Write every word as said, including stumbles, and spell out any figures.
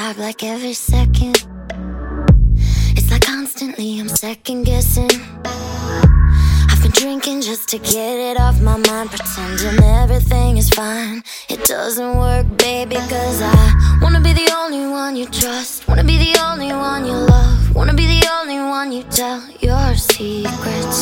vibe like every second. It's like constantly I'm second guessing. I've been drinking just to get it off my mind, pretending everything is fine. It doesn't work, baby, cause I wanna be the only one you trust, wanna be the only one you love, wanna be the only one you tell your secrets